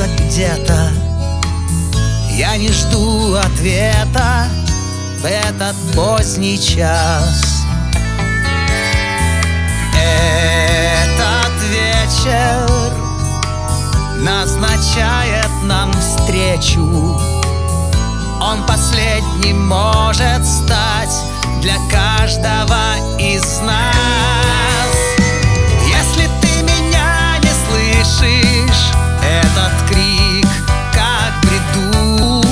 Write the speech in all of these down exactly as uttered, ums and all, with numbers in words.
прячется где-то. Я не жду ответа в этот поздний час. Этот вечер назначает нам встречу. Он последним может стать для каждого из нас. Если ты меня не слышишь, этот крик как в бреду.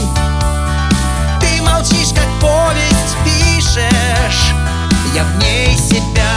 Ты молчишь, как повесть пишешь, я в ней себя